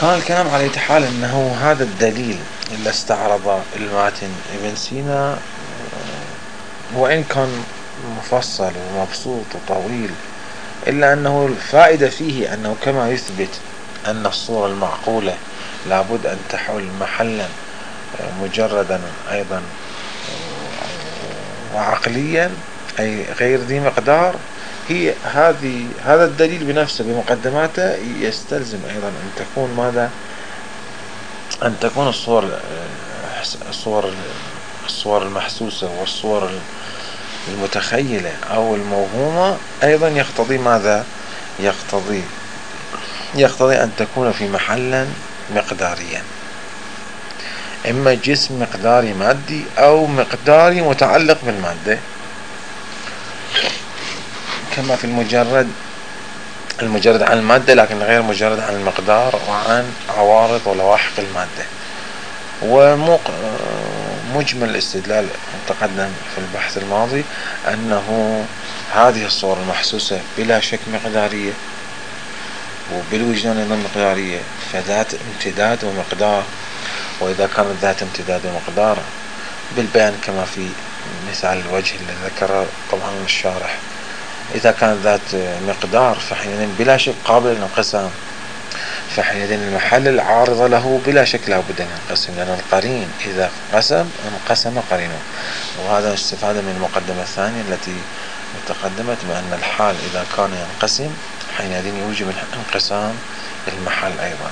كان الكلام على أي حال أنه هذا الدليل اللي استعرض الماتن ابن سينا وإن كان مفصل ومبسوط وطويل، إلا أنه الفائدة فيه أنه كما يثبت أن الصورة المعقولة لابد أن تحول محلا مجردا أيضا وعقليا أي غير ذي مقدار، هي هذا الدليل بنفسه بمقدماته يستلزم أيضا أن تكون ماذا؟ أن تكون الصور المحسوسة والصور المتخيلة أو الموهومة أيضا يقتضي ماذا؟ يقتضي أن تكون في محلا مقداريا، إما جسم مقداري مادي أو مقداري متعلق بالمادة، كما في المجرد عن المادة لكن غير مجرد عن المقدار وعن عوارض ولواحق المادة. ومجمل الاستدلال تقدم في البحث الماضي أنه هذه الصور المحسوسة بلا شك مقدارية، وبالوجدان أيضا مقدارية، فذات امتداد ومقدار. وإذا كانت ذات امتداد ومقدار بالبيان كما في مثال الوجه اللي ذكره طبعا الشارح، إذا كانت ذات مقدار فحينئذ بلا شك قابل للانقسام، فحينئذ المحل العارضة له بلا شك لا بد أن ينقسم، لأن القرين إذا انقسم قرينه. وهذا استفادة من المقدمة الثانية التي تقدمت بأن الحال إذا كان ينقسم حينئذ يوجب انقسام المحل أيضا.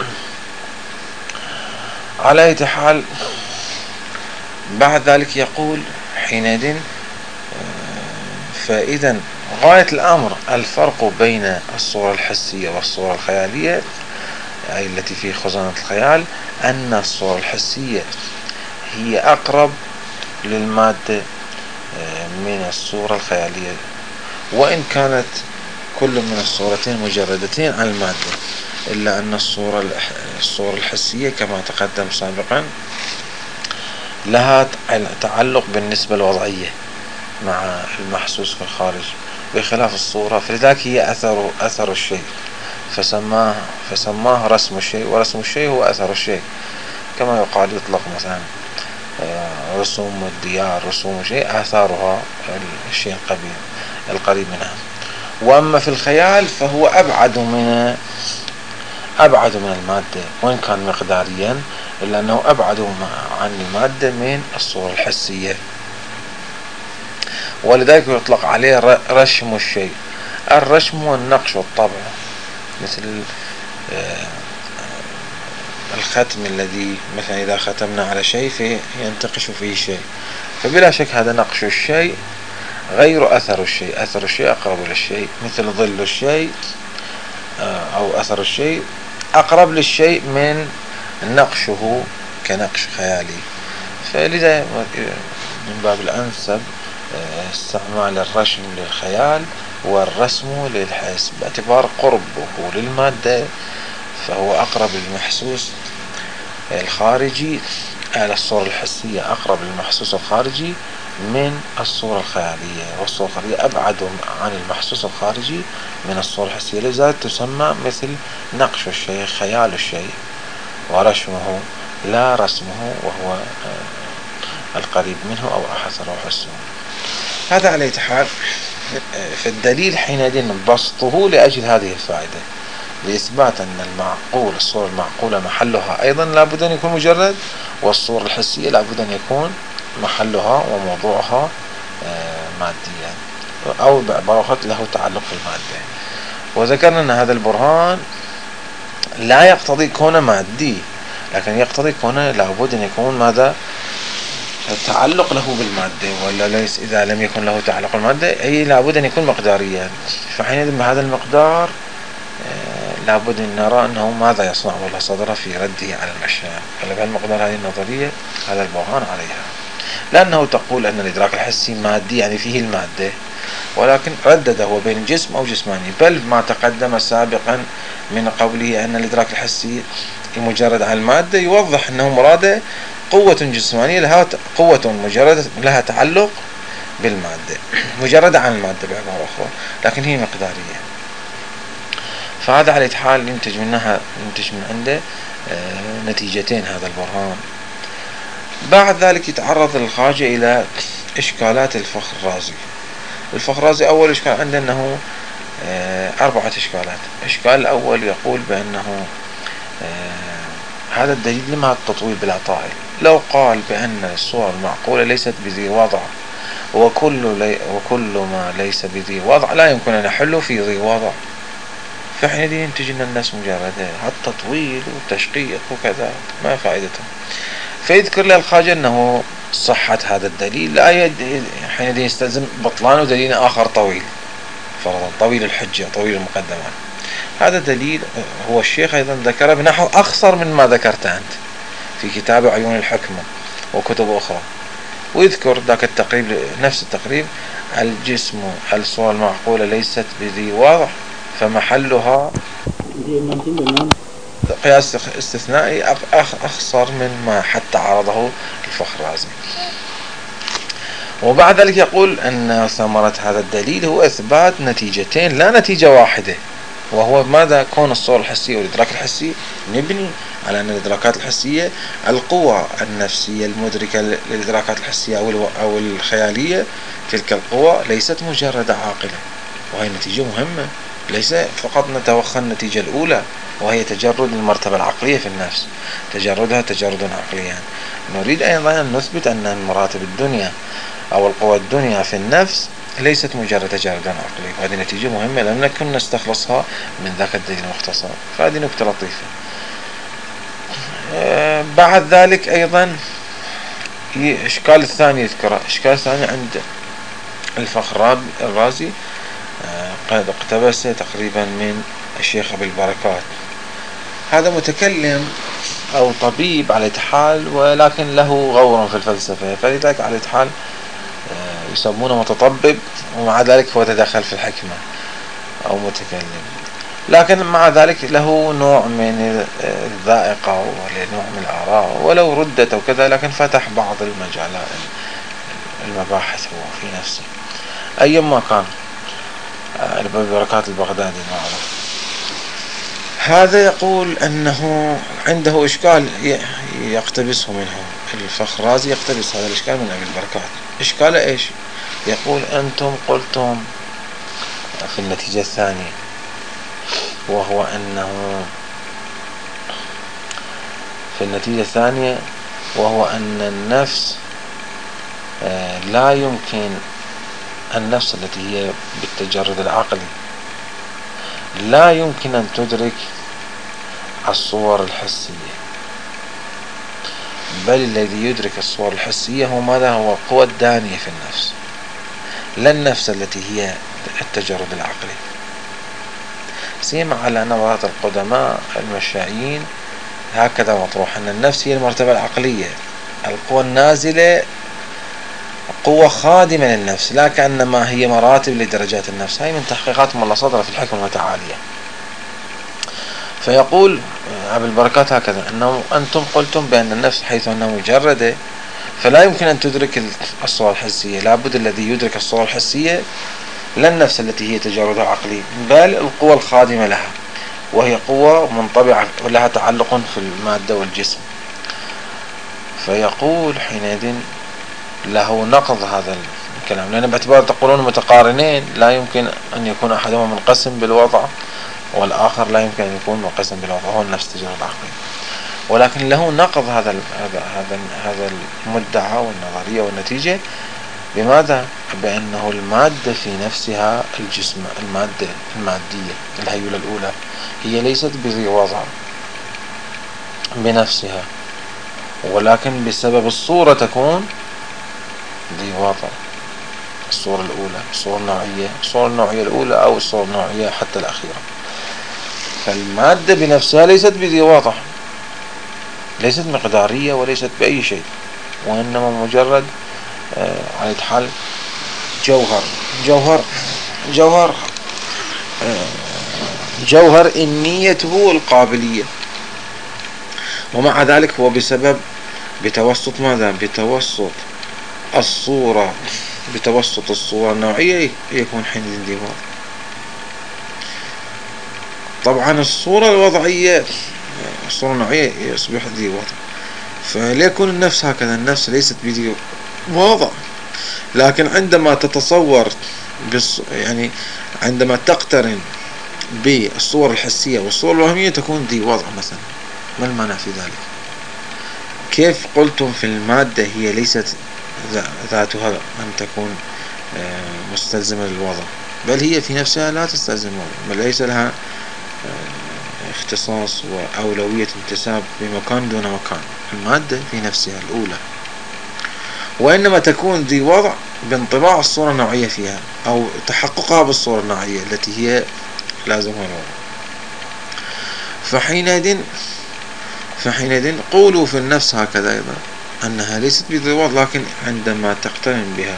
على أي حال بعد ذلك يقول حينئذ فإذا غاية الأمر الفرق بين الصورة الحسية والصورة الخيالية أي التي في خزانة الخيال، أن الصورة الحسية هي أقرب للمادة من الصورة الخيالية، وإن كانت كل من الصورتين مجردتين عن المادة، إلا أن الصورة الحسية كما تقدم سابقا لها تعلق بالنسبة الوضعية مع المحسوس في الخارج بخلاف الصورة، فلذلك هي أثر الشيء، فسماه رسم الشيء، ورسم الشيء هو أثر الشيء، كما يقال يطلق مثلا رسوم الديار، رسوم شيء آثارها الشيء القريب منها. وأما في الخيال فهو أبعد من المادة وإن كان مقداريا، إلا أنه أبعد عن المادة من الصورة الحسية، ولذلك يطلق عليه رشم الشيء. الرشم والنقش والطبع، مثل الختم الذي مثلا إذا ختمنا على شيء فينتقش فيه شيء، فبلا شك هذا نقش الشيء غير أثر الشيء. أثر الشيء أقرب للشيء، مثل ظل الشيء أو أثر الشيء أقرب للشيء من نقشه كنقش خيالي. فلذا من باب الأنسب استعمال الرسم للخيال والرسم للحس باعتبار قربه للمادة، فهو أقرب للمحسوس الخارجي، الصورة الحسية أقرب للمحسوس الخارجي من الصورة الخيالية، والصورة الخيالية أبعد عن المحسوس الخارجي من الصورة الحسية، لذلك تسمى مثل نقش الشيء خيال الشيء، ورسمه لا رسمه وهو القريب منه أو أحسره حسه. هذا على أي حال فالدليل حينئذ بسطه لأجل هذه الفائدة، لإثبات أن الصورة المعقولة محلها أيضا لابد أن يكون مجرد، والصورة الحسية لابد أن يكون محلها وموضوعها ماديا، أو بعبارة له تعلق بالمادة. وذكرنا أن هذا البرهان لا يقتضي كونه مادي، لكن يقتضي كونه لابد أن يكون ماذا؟ تعلق له بالمادة، ولا ليس إذا لم يكن له تعلق بالمادة أي لابد أن يكون مقداريا. فحينئذ بهذا المقدار لابد أن نرى أنه ماذا يصنع ولا صدر في رده على المشاعر. بهالمقدار هذه النظرية هذا البرهان عليها، لأنه تقول أن الإدراك الحسي مادي يعني فيه المادة، ولكن ردد هو بين جسم أو جسماني، بل ما تقدم سابقا من قوله أن الإدراك الحسي مجرد عن المادة يوضح أنه مراده قوة جسمانية لها قوة مجردة لها تعلق بالمادة، مجردة عن المادة بعبارة أخرى، لكن هي مقدارية. فهذا على حال ينتج من عنده نتيجتين هذا البرهان. بعد ذلك يتعرض الخواجة إلى إشكالات الفخر الرازي. الفخر الرازي أول إشكال عنده أنه 4 إشكالات. الإشكال الأول يقول بأنه هذا الدليل لما التطويل بالعطائل. لو قال بأن الصور المعقولة ليست بذي وضع وكل ما ليس بذي وضع لا يمكن أن يحله في ذي وضع، فحينئذ ينتج أن الناس مجردة، التطويل والتشقيق وكذا ما فائدته. فيذكر له الخواجة أنه صحة هذا الدليل لا حينئذ يستلزم بطلان دليل آخر طويل، فرضا طويل الحجة طويل المقدمات. هذا دليل هو الشيخ أيضا ذكره بنحو أخصر من ما ذكرت أنت في كتاب عيون الحكمة وكتب أخرى، ويذكر ذاك التقريب نفس التقريب: الجسم الصور المعقولة ليست بذي وضع فمحلها قياس استثنائي أخصر من ما حتى عرضه الفخرازي. وبعد ذلك يقول أن ثمرة هذا الدليل هو إثبات نتيجتين لا نتيجة واحدة، وهو ماذا؟ كون الصور الحسية والإدراك الحسي نبني على أن الإدراكات الحسية القوى النفسية المدركة للإدراكات الحسية أو الخيالية، تلك القوى ليست مجرد عاقلة، وهي نتيجة مهمة. ليس فقط نتوخى النتيجة الأولى وهي تجرد المرتبة العقلية في النفس، تجردها تجرد عقليا. نريد أيضا أن نثبت أن مراتب الدنيا أو القوى الدنيا في النفس ليست مجرد تجرد عقلي، وهذه نتيجة مهمة لم نكن نستخلصها من ذاك الدليل المختصر، فهذه نكتة لطيفة. بعد ذلك أيضا إشكال الثاني يذكره. إشكال الثاني عند الفخر الرازي قد اقتبس تقريبا من الشيخ أبي البركات. هذا متكلم أو طبيب على حال، ولكن له غور في الفلسفة، فلذلك على حال يسمونه متطبب، ومع ذلك هو تدخل في الحكمة أو متكلم، لكن مع ذلك له نوع من الذائقة ونوع من الآراء ولو ردت وكذا، لكن فتح بعض المجالات المباحث هو في نفسه. أيما كان البركات البغدادي معروف، هذا يقول أنه عنده إشكال يقتبسه منه الفخرازي، يقتبس هذا الإشكال من أبي البركات. إشكال إيش؟ يقول: أنتم قلتم في النتيجة الثانية، وهو أنه في النتيجة الثانية وهو أن النفس لا يمكن، النفس التي هي بالتجرد العقلي لا يمكن أن تدرك الصور الحسية، بل الذي يدرك الصور الحسية هو ماذا؟ هو القوى الدانية في النفس، لا النفس التي هي التجرد العقلي. سيما على نظرات القدماء المشاعين هكذا مطروح أن النفس هي المرتبة العقلية، القوى النازلة قوة خادمة للنفس، لا كأنما هي مراتب لدرجات النفس. هاي من تحقيقات ملا صدر في الحكمة المتعالية. فيقول أبي البركات هكذا: أنه أنتم قلتم بأن النفس حيث أنها مجردة فلا يمكن أن تدرك الصور الحسية، لابد الذي يدرك الصور الحسية لا النفس التي هي تجردها عقلي، بل القوى الخادمة لها، وهي قوة منطبعة ولها تعلق في المادة والجسم. فيقول حينئذ له نقض هذا الكلام، لأن باعتبار تقولون متقارنين لا يمكن أن يكون أحدهما منقسم بالوضع والآخر لا يمكن أن يكون منقسم بالوضع، هو نفس تجرد عقلي. ولكن له نقض هذا المدعى والنظرية والنتيجة بماذا؟ بأنه المادة في نفسها الجسم، المادة المادية الهيولة الأولى هي ليست بذي وضع بنفسها، ولكن بسبب الصورة تكون ذي وضع. الصورة الأولى، الصورة النوعية الأولى أو الصورة النوعية حتى الأخيرة. فالمادة بنفسها ليست بذي وضع، ليست مقدارية وليست بأي شيء، وإنما مجرد على حال جوهر النية القابلية. ومع ذلك هو بتوسط ماذا؟ بتوسط الصورة النوعية يكون حينئذ ذي وضع. طبعا الصورة الوضعية، الصورة النوعية يصبح ذي وضع، فليكون النفس هكذا، النفس ليست بذي وضع، لكن عندما تتصور يعني عندما تقترن بالصور الحسية والصور الوهمية تكون ذي وضع مثلا. ما المانع في ذلك؟ كيف قلتم في المادة هي ليست ذاتها أن تكون مستلزمة للوضع، بل هي في نفسها لا تستلزم الوضع، بل ليس لها اختصاص وأولوية انتساب بمكان دون مكان، المادة في نفسها الأولى، وإنما تكون ذي وضع بانطباع الصورة النوعية فيها أو تحققها بالصورة النوعية التي هي لازمها الوضع. فحينئذ قولوا في النفس هكذا أيضا أنها ليست بذي وضع، لكن عندما تقترن بها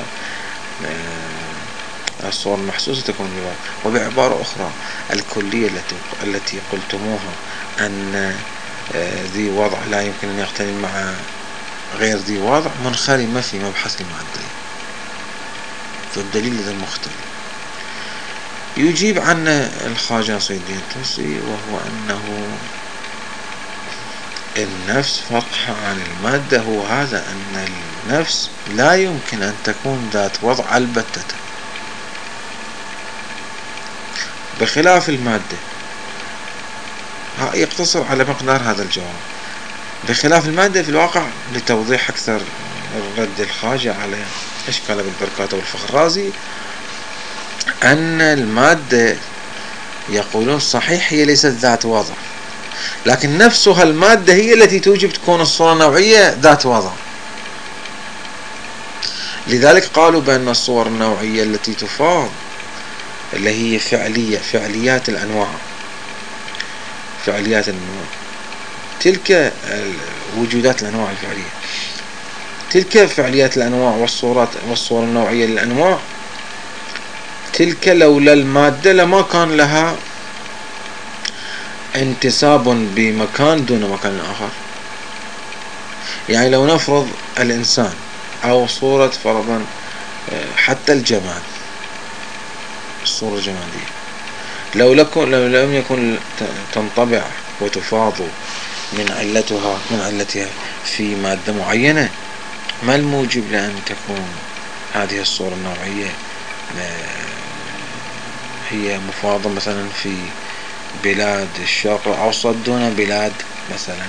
الصور المحسوسة تكون ذي وضع. وبعبارة أخرى الكلية التي قلتموها أن ذي وضع لا يمكن أن يقترن مع غير ذي وضع منخرمة في مبحث المادة، فالدليل إذا مختلف. يجيب عن الخواجة نصير الدين الطوسي وهو أنه النفس فرقها عن المادة هو هذا، أن النفس لا يمكن أن تكون ذات وضع البتة، بخلاف المادة. يقتصر على مقدار هذا الجواب. بخلاف المادة في الواقع، لتوضيح أكثر الرد الخاجة على إشكال بالبركات والفخر الرازي، أن المادة يقولون صحيح هي ليست ذات وضع، لكن نفسها المادة هي التي توجب تكون الصورة النوعية ذات وضع. لذلك قالوا بأن الصور النوعية التي تفاض اللي هي فعليات الأنواع، تلك وجودات الأنواع الفعلية، تلك فعليات الأنواع والصور النوعية للأنواع، تلك لولا المادة لما كان لها انتساب بمكان دون مكان آخر. يعني لو نفرض الإنسان أو صورة فرضا حتى الجمال، الصورة الجمالية، لو لم يكن تنطبع وتفاض من علتها في مادة معينة، ما الموجب لأن تكون هذه الصورة النوعية هي مفاضة مثلا في بلاد الشرق الأوسط دون بلاد مثلا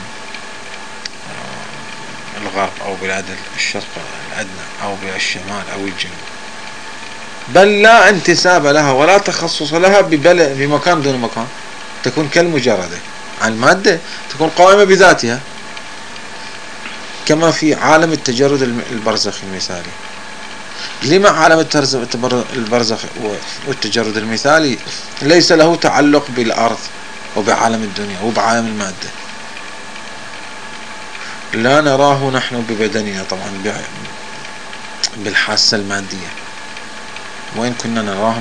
الغرب أو بلاد الشرق الأدنى أو بلاد الشمال أو الجنوب، بل لا انتساب لها ولا تخصص لها بمكان دون مكان، تكون كالمجردة عن المادة، تكون قائمة بذاتها، كما في عالم التجرد البرزخي المثالي. لما عالم البرزخ والتجرد المثالي ليس له تعلق بالأرض وبعالم الدنيا وبعالم المادة، لا نراه نحن ببدننا طبعا بالحاسة المادية، وإن كنا نراه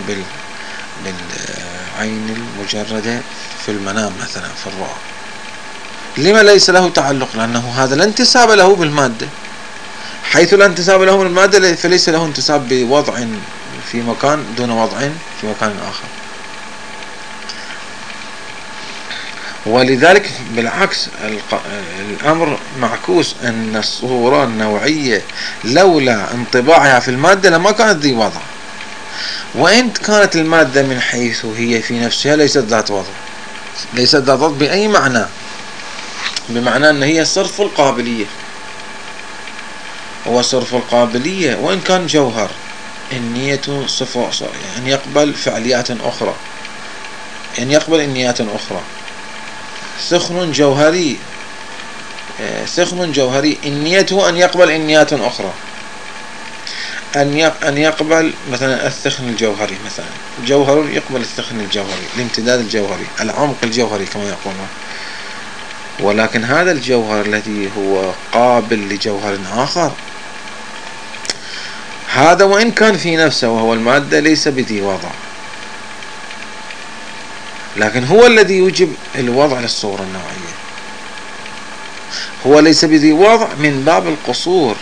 بالعين المجردة في المنام مثلا في الرؤى. لما ليس له تعلق؟ لأنه هذا لا انتساب له بالمادة، حيث لا انتساب له بالمادة فليس له انتساب بوضع في مكان دون وضع في مكان آخر. ولذلك بالعكس الأمر معكوس، أن الصورة النوعية لولا انطباعها في المادة لما كانت ذي وضع، وإن كانت المادة من حيث هي في نفسها ليست ذات وضع، ليست ذات وضع بأي معنى، بمعنى أن هي صرف القابلية، هو صرف القابلية، وإن كان جوهر النية صفة يعني يقبل فعليات أخرى، يعني يقبل النيات أخرى. سخن جوهري النيته أن يقبل النيات أخرى، أن يقبل مثلا الثخن الجوهري، مثلا جوهر يقبل الثخن الجوهري، الامتداد الجوهري، العمق الجوهري كما يقولون. ولكن هذا الجوهر الذي هو قابل لجوهر آخر، هذا وإن كان في نفسه وهو المادة ليس بذي وضع، لكن هو الذي يوجب الوضع للصورة النوعية، هو ليس بذي وضع من باب القصور،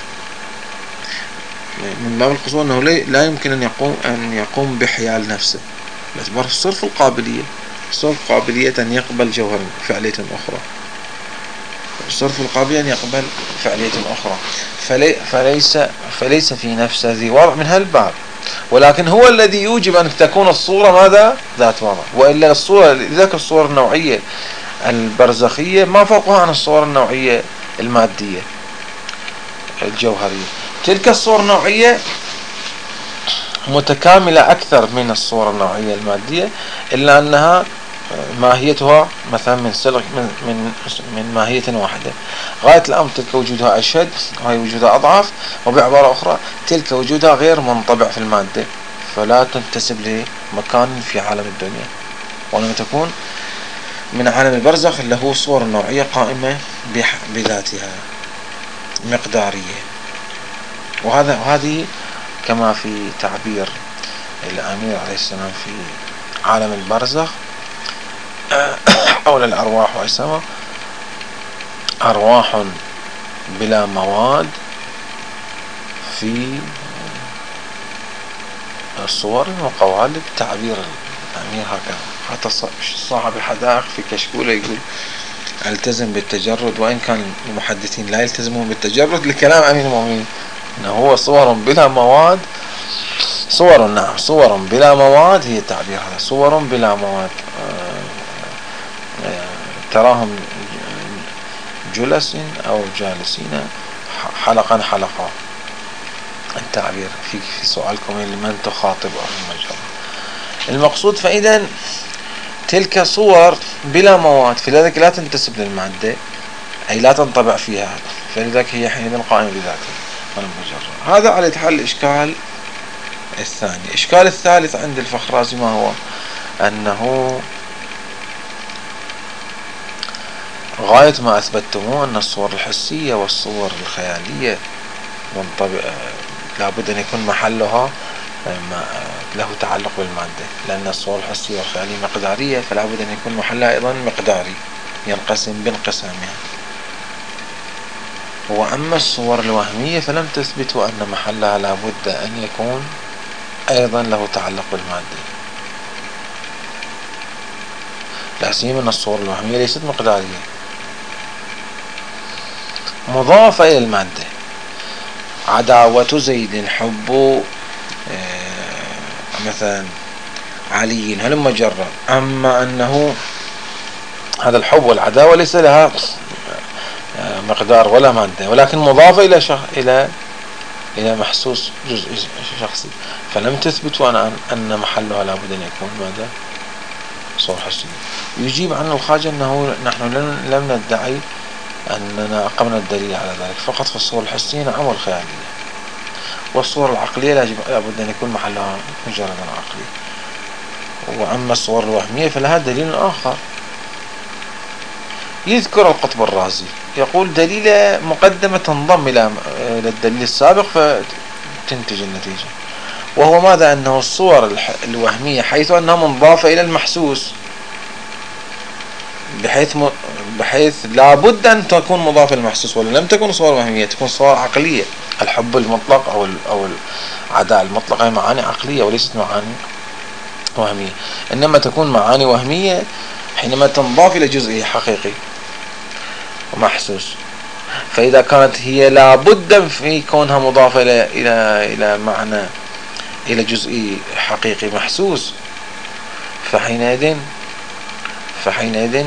أنه لا يمكن أن يقوم بحيال نفسه باعتبار صرف القابلية. صرف قابلية أن يقبل جوهر فعلية أخرى، صرف القابلية أن يقبل فعلية أخرى، فليس في نفسه ذي وضع من هالباب، ولكن هو الذي يوجب أن تكون الصورة ماذا؟ ذات وضع. وإلا الصورة ذاك الصورة النوعية البرزخية ما فوقها عن الصور النوعية المادية الجوهرية. تلك الصور النوعية متكاملة أكثر من الصور النوعية المادية، إلا أنها ماهيتها مثلا من ماهية واحدة. غاية الأمر تلك وجودها أشد وهي وجودها أضعف، وبعبارة أخرى تلك وجودها غير منطبع في المادة، فلا تنتسب لمكان في عالم الدنيا، وإنما تكون من عالم البرزخ اللي هو صور النوعية قائمة بذاتها مقدارية. وهذه كما في تعبير الأمير عليه السلام في عالم البرزخ حول الأرواح وأجسامها: أرواح بلا مواد في الصور وقوالب. تعبير الأمير هكذا. حتى صاحب الحدائق في كشكولة يقول: التزم بالتجرد، وإن كان المحدثين لا يلتزمون بالتجرد لكلام أمير المؤمنين إنه هو صور بلا مواد. صور بلا مواد هي التعبير هذا، صور بلا مواد، تراهم جلس أو جالسين حلقا التعبير في سؤالكم لمن تخاطب أو المجرد. المقصود فإذا تلك صور بلا مواد، فلذلك لا تنتسب للمادة، أي لا تنطبع فيها، فلذلك هي حينئذ قائمة بذاتها والمجرد. هذا على حل الإشكال الثاني. الإشكال الثالث عند الفخرازي ما هو؟ أنه غاية ما أثبتموه أن الصور الحسية والصور الخيالية لابد أن يكون محلها له تعلق بالمادة، لأن الصور الحسية والخيالية مقدارية، فلا بد أن يكون محلها أيضا مقداري ينقسم بانقسامها. وأما الصور الوهمية فلم تثبتوا أن محلها لا بد أن يكون أيضا له تعلق بالمادة، لا سيما أن الصور الوهمية ليست مقدارية مضافة إلى المادة. عداوة زيد حب مثلا علي هل مجرد، أما أنه هذا الحب والعداوة ليس لها مقدار ولا مادة، ولكن مضافة إلى محسوس جزء شخصي، فلم تثبتوا أن محلها لابد أن يكون ماذا؟ صور حسية. يجيب عن الخواجة أنه نحن لم ندعي أننا أقمنا الدليل على ذلك، فقط في الصور الحسية نعم والخيالية، والصور العقلية لابد أن يكون محلها مجرد عقلي. وأما الصور الوهمية فلها دليل آخر. يذكر القطب الرازي يقول دليل مقدمة تنضم إلى الدليل السابق فتنتج النتيجة، وهو ماذا؟ أنه الصور الوهمية حيث أنها مضافة إلى المحسوس، بحيث لابد أن تكون مضافة للمحسوس، ولا لم تكن صور وهمية، تكون صور عقلية. الحب المطلق أو العداء المطلق هي معاني عقلية وليست معاني وهمية، إنما تكون معاني وهمية حينما تنضاف إلى جزء حقيقي ومحسوس. فإذا كانت هي لابد في كونها مضافة إلى معنى، إلى جزء حقيقي محسوس، فحينئذ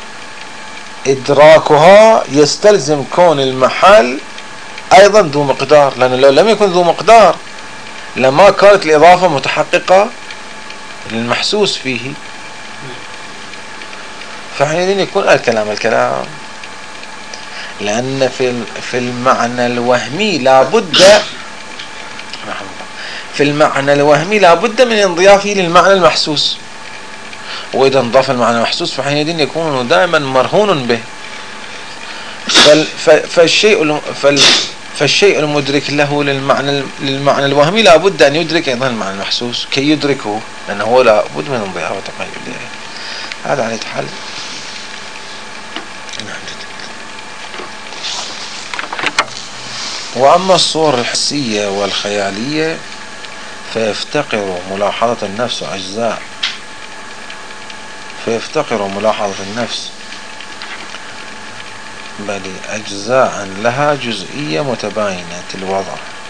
إدراكها يستلزم كون المحل أيضا ذو مقدار، لأن لو لم يكن ذو مقدار لما كانت الإضافة متحققة للمحسوس فيه، فحينئذ يكون الكلام لأن في المعنى الوهمي لابد من انضيافه للمعنى المحسوس، وإذا انضاف المعنى المحسوس فحينئذ يكون دائما مرهون به. فالشيء المدرك له للمعنى الوهمي لابد أن يدرك أيضا المعنى المحسوس كي يدركه، لأنه هو لابد من انضيافه وتقييده. هذا على حل. وأما الصور الحسية والخيالية فيفتقر ملاحظة النفس أجزاء فيفتقر ملاحظة النفس بل أجزاء لها جزئية متباينة الوضع.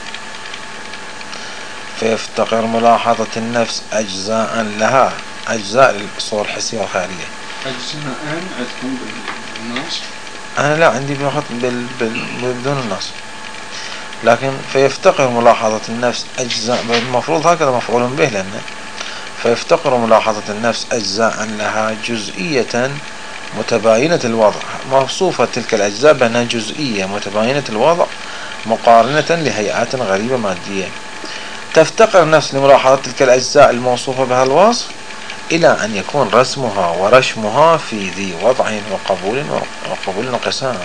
فيفتقر ملاحظة النفس أجزاء لها، أجزاء الصور الحسية والخيالية. أجزاء عندكم بالنص؟ أنا لا عندي بدون النص، لكن فيفتقر ملاحظة النفس أجزاء، المفروض هكذا مفعول به، لأنه فيفتقر ملاحظة النفس أجزاء لها جزئية متباينة الوضع، موصوفة تلك الأجزاء بأنها جزئية متباينة الوضع مقارنة لهيئات غريبة مادية. تفتقر النفس لملاحظة تلك الأجزاء الموصوفة بها الوصف إلى أن يكون رسمها ورشمها في ذي وضع وقبول وقسام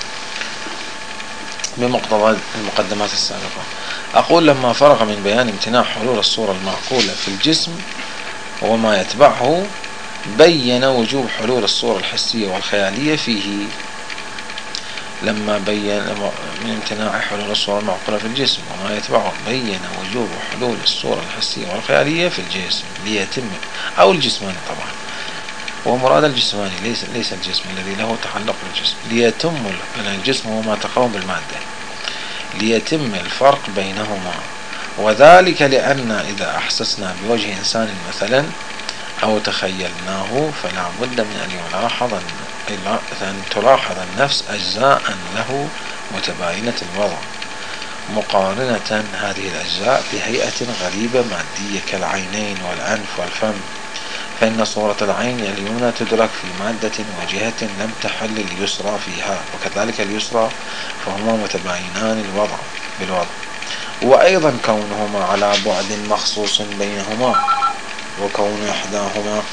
بمقتضى المقدمات السابقة. أقول لما فرغ من بيان امتناع حلول الصورة المعقولة في الجسم وما يتبعه، بين وجوب حلول الصورة الحسية والخيالية فيه. لما بين من امتناع حلول الصورة المعقولة في الجسم وما يتبعه، بين وجوب حلول الصورة الحسية والخيالية في الجسم ليتم، أو الجسماني طبعا، ومراد الجسماني ليس الجسم الذي له تعلق بالجسم، ليتم الجسم هو ما تقوم بالمادة، ليتم الفرق بينهما. وذلك لأن إذا أحسسنا بوجه إنسان مثلا أو تخيلناه، فلا بد من أن تلاحظ النفس أجزاء له متباينة الوضع مقارنة هذه الأجزاء بهيئة غريبة مادية كالعينين والأنف والفم، فإن صورة العين اليمنى تدرك في مادة وجهة لم تحل اليسرى فيها، وكذلك اليسرى، فهما متباينان بالوضع، وأيضا كونهما على بعد مخصوص بينهما، وكون إحداهما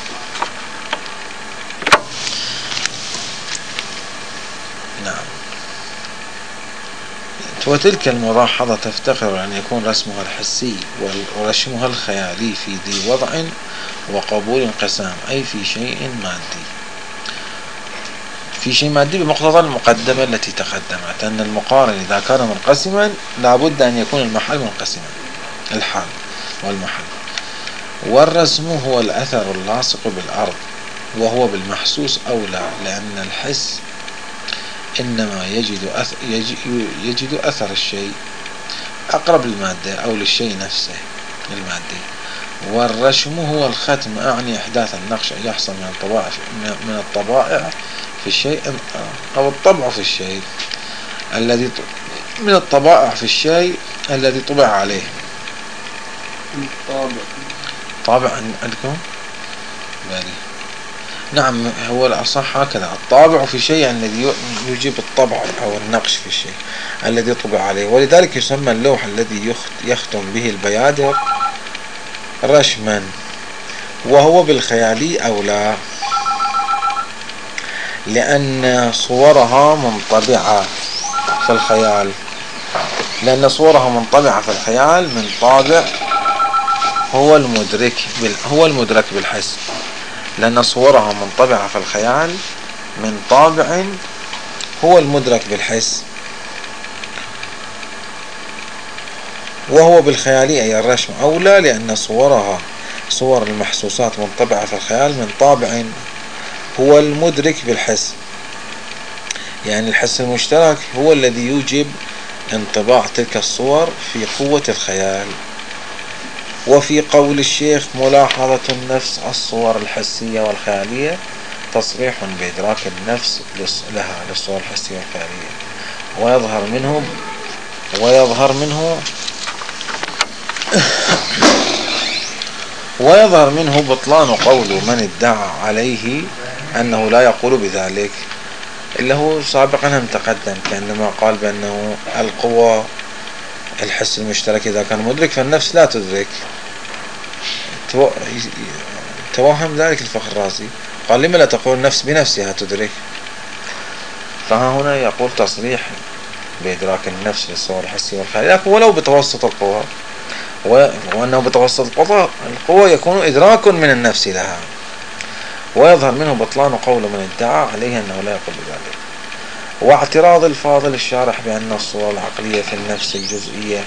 نعم. وتلك الملاحظة تفتقر أن يكون رسمها الحسي ورشمها الخيالي في ذي وضع وقبول انقسام، أي في شيء مادي بمقتضى المقدمة التي تقدمت، أن المقارن إذا كان منقسما لابد أن يكون المحل منقسما، الحال والمحل. والرسم هو الأثر اللاصق بالأرض، وهو بالمحسوس أولى، لأن الحس إنما يجد أثر الشيء أقرب للمادة أو للشيء نفسه المادي. والرشم هو الختم، أعني إحداث النقش يحصل من الطبائع في الشيء، أو الطبع في الشيء الذي من الطبائع في الشيء الذي طبع عليه. طابع عندكم بالي؟ نعم، هو الأصح هكذا، الطابع في شيء الذي يجيب الطبع أو النقش في الشيء الذي طبع عليه، ولذلك يسمى اللوح الذي يختم به البيادر رشما. وهو بالخيالي أولى، لأن صورها منطبعة في الخيال، من طابع هو المدرك بالحس، لأن صورها منطبعة في الخيال من طابع هو المدرك بالحس. وهو بالخيالي أي الرشم أولى، لأن صور المحسوسات منطبعة في الخيال من طابع هو المدرك بالحس، يعني الحس المشترك هو الذي يوجب انطباع تلك الصور في قوة الخيال. وفي قول الشيخ ملاحظة النفس الصور الحسية والخيالية تصريح بإدراك النفس لها للصور الحسية والخيالية، ويظهر منه بطلان قول من ادعى عليه أنه لا يقول بذلك، اللي هو سابقا هم تقدم، كأنما قال بأنه القوة الحس المشترك إذا كان مدرك فالنفس لا تدرك. توهم ذلك الفخر الرازي، قال لما لا تقول النفس بنفسها تدرك؟ فها هنا يقول تصريح بإدراك النفس للصور الحسية والخيالية، ولو بتوسط القوة، وأنه بتوسط القوة يكون إدراك من النفس لها. ويظهر منه بطلان قول من ادعى عليه أنه لا يقول بذلك. واعتراض الفاضل الشارح بأن الصور العقلية في النفس الجزئية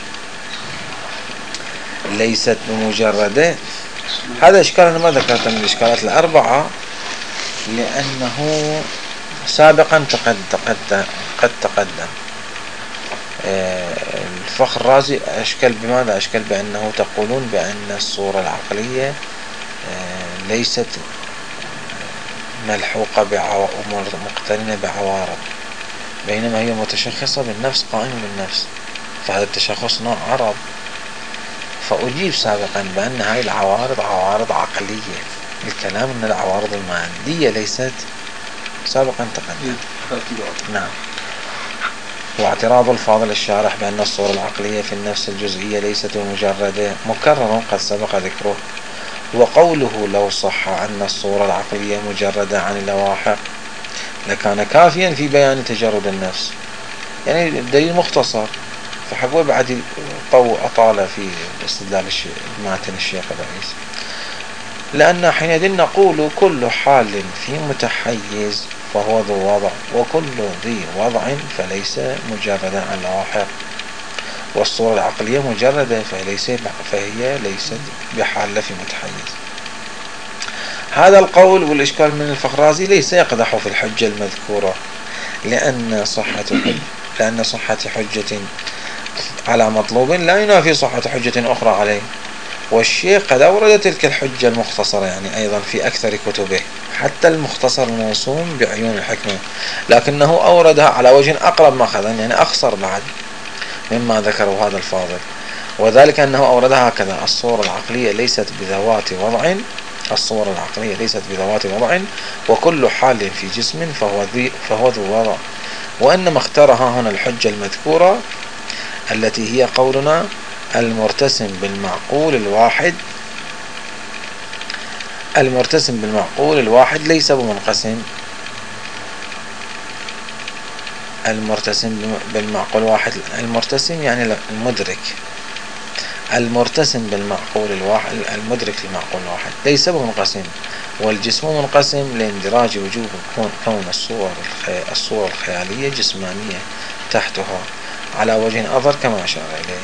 ليست بمجردة، هذا إشكال أنا ما ذكرت من الإشكالات الأربعة، لأنه سابقا قد تقدم. الفخر الرازي أشكل بماذا؟ أشكل بأنه تقولون بأن الصورة العقلية ليست ملحوقة مقترنة بعوارض، بينما هي متشخصة بالنفس، قائمة بالنفس، فهذا التشخص نوع عرض. فأجيب سابقا بأن هاي العوارض عوارض عقلية، الكلام أن العوارض المادية ليست، سابقا تقدم. نعم. واعتراض الفاضل الشارح بأن الصورة العقلية في النفس الجزئية ليست بمجردة مكرر قد سبق ذكره، وقوله لو صح أن الصورة العقلية مجردة عن اللواحق لكان كافيا في بيان تجرد النفس. يعني الدليل مختصر، فحقوه بعد أطال في استدلال ماتن الشيخ الرئيس، لأن حينئذ نقول كل حال في متحيز فهو ذو وضع، وكل ذي وضع فليس مجردا عن اللواحق، والصورة العقلية مجردة فهي ليست بحالة في متحيز. هذا القول والإشكال من الفخرازي ليس يقدح في الحجة المذكورة، لأن صحة حجة على مطلوب لا ينافي صحة حجة أخرى عليه. والشيخ قد أورد تلك الحجة المختصرة يعني أيضا في أكثر كتبه، حتى المختصر الموسوم بعيون الحكمة، لكنه أوردها على وجه أقرب مأخذا، يعني أخصر بعد مما ذكره هذا الفاضل، وذلك أنه أوردها هكذا: الصورة العقلية ليست بذوات وضع، وكل حال في جسم فهو ذو وضع. وإنما اختارها هنا الحجة المذكورة التي هي قولنا المرتسم بالمعقول الواحد ليس بمنقسم. المرتسم بالمعقول الواحد، المرتسم يعني المدرك، المرتسم بالمعقول الواحد المدرك للمعقول الواحد ليس بمنقسم، والجسم منقسم لاندراج وجوب كون الصورة الخيالية جسمانية تحتها على وجه أظهر كما أشار إليه.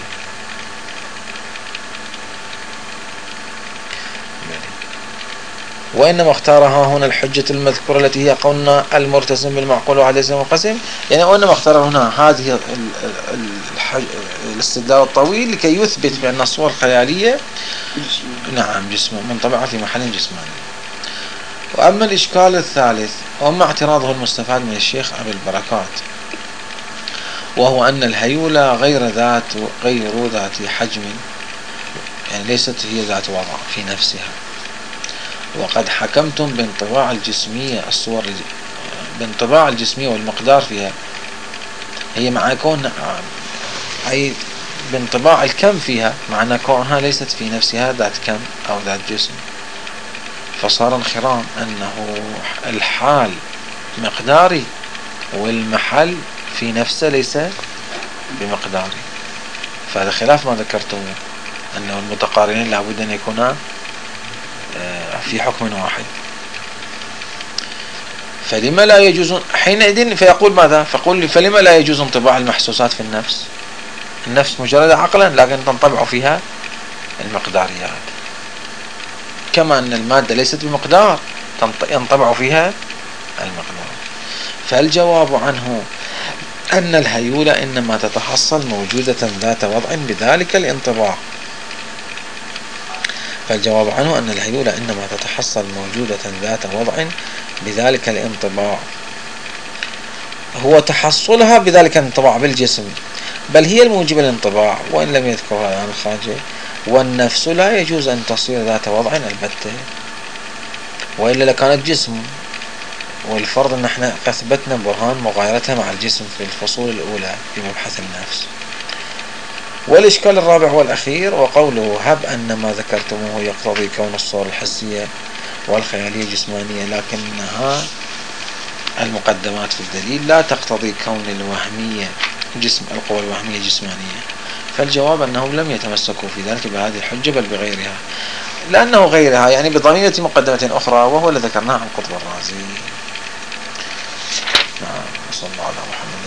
وإنما اختارها هنا الحجة المذكورة التي هي قولنا المرتسم بالمعقول الواحد ليس منقسم، يعني وإنما اختار هنا هذه الاستدلال الطويل لكي يثبت بأن الصور الخيالية نعم جسم منطبعة في محل جسماني. وأما الإشكال الثالث وأما اعتراضه المستفاد من الشيخ أبي البركات، وهو أن الهيولة غير ذات حجم، يعني ليست هي ذات وضع في نفسها، وقد حكمتم بانطباع الجسمية والمقدار فيها، هي مع كون أي بانطباع الكم فيها، معنى كونها ليست في نفسها ذات كم أو ذات جسم، فصار انخرام أنه الحال مقداري والمحل في نفسه ليس بمقداري، فهذا خلاف ما ذكرتموه أنه المتقارنين لابد أن يكونا في حكم واحد. فلما لا يجوز حينئذ، فيقول ماذا؟ فلما لا يجوز انطباع المحسوسات في النفس مجرد عقلا لكن تنطبع فيها المقداريات، كما أن المادة ليست بمقدار ينطبع فيها المقدار. فالجواب عنه أن الهيولة إنما تتحصل موجودة ذات وضع بذلك الانطباع. فالجواب عنه أن الهيولة إنما تتحصل موجودة ذات وضع بذلك الانطباع، هو تحصلها بذلك الانطباع بالجسم، بل هي الموجبة للانطباع وإن لم يذكرها عن الخارج. والنفس لا يجوز أن تصير ذات وضع البتة، وإلا لكانت جسم، والفرض أن احنا أثبتنا برهان مغايرتها مع الجسم في الفصول الأولى في مبحث النفس. والإشكال الرابع والأخير وقوله هب أن ما ذكرتموه يقتضي كون الصور الحسية والخيالية جسمانية، لكنها المقدمات في الدليل لا تقتضي كون القوى الوهمية جسمانية. فالجواب أنهم لم يتمسكوا في ذلك بهذه الحجة بل بغيرها، لأنه غيرها يعني بضمينة مقدمة أخرى وهو اللي ذكرناه عن قطب الرازي. نعم، صلى الله على محمد.